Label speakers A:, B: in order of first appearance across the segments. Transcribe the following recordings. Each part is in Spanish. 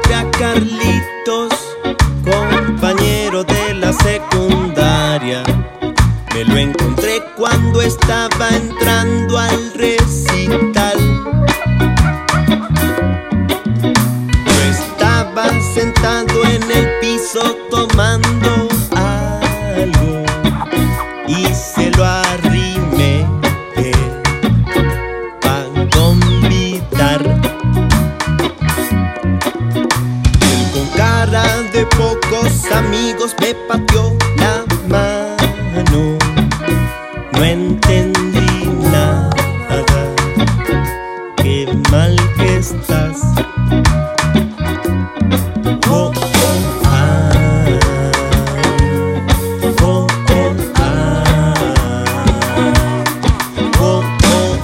A: a Carlitos, compañero de la secundaria. Me lo encontré cuando estaba entrando al recital. Yo estaba sentado en el piso tomando algo y se lo arrimé pa' convidar. Él con cara de pocos amigos me pateó la mano. No entendí nada, qué mal que estás. Oh, oh, ay, oh, oh, ay, oh, oh,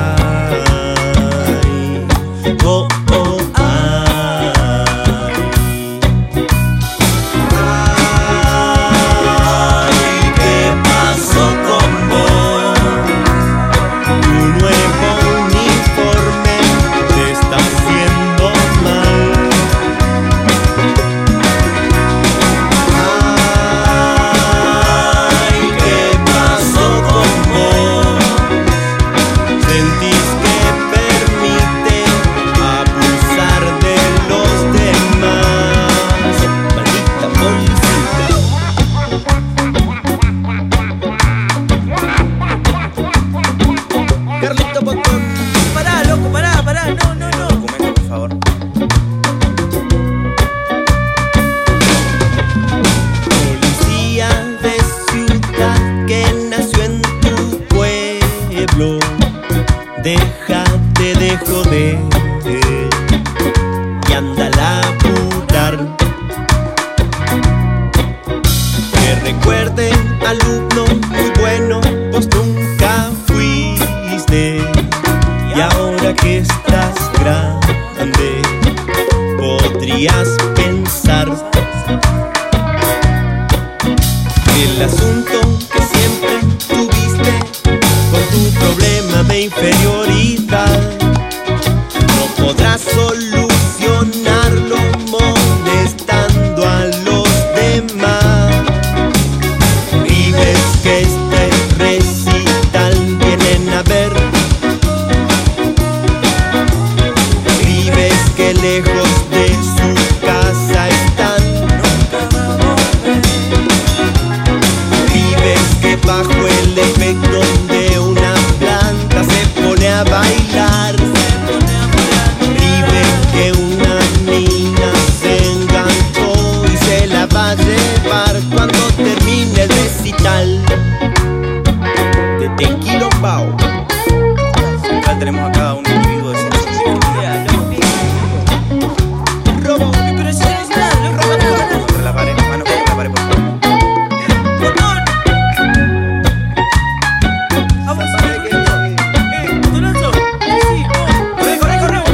A: ay, oh, oh, ay. Ay, ¿qué pasó con vos? Tu nuevo uniforme te está haciendo mal. Ay, ¿qué pasó con vos? Sentís que permite abusar de los demás. Maldita policía. Carlito Botón.
B: Pará, loco, pará, no, no, no.
C: Documento, por favor.
A: Policía de ciudad que nació en tu pueblo, déjate de joder y anda a laburar. Que recuerde, alumno muy bueno, vos nunca fuiste. Y ahora que estás grande, podrías pensar el asunto que siempre tuviste con tu problema de inferioridad. No podrás solucionarlo molestando a los demás. Y ves que este recital vienen a ver. Y ves que lejos de su casa están. Y ves que bajo el efecto de una planta se pone a bailar. Y ves que una mina se enganchó y se la va a llevar cuando termine el recital. De Tequilombao.
C: Acá tenemos acá un individuo de sexo
A: Robo.
B: Pero si no es nada, loco, pará.
C: contra la pared. Mano contra la pared, por favor.
B: ¡Botón! ¡Vamos! ¡Botonazo! ¡Sí! ¡Corre, corre, corre!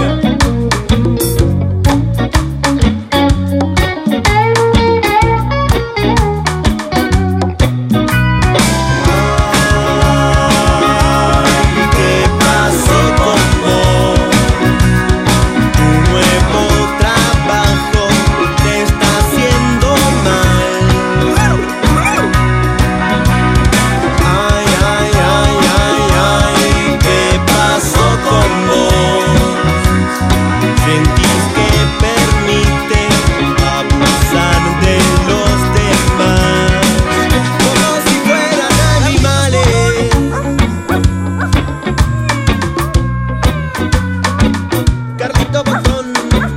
A: Ay, ¿qué pasó con vos? Tu nuevo trabajo te está haciendo mal. Ay, ay, ay, ay, ay, ¿qué pasó con vos? Sentís que permite abusar de los demás, como si fueran animales. Carlito Botón.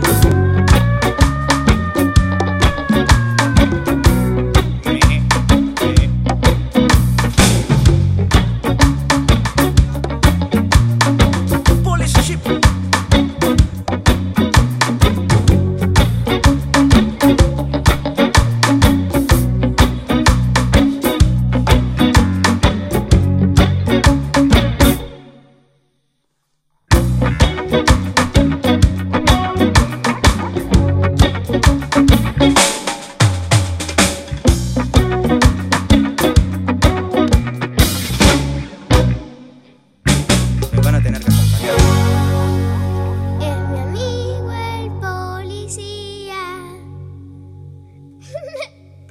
B: Police ship.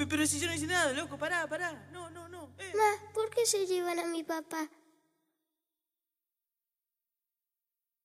B: Pero si yo no hice nada, loco, pará. No.
D: Ma, ¿por qué se llevan a mi papá?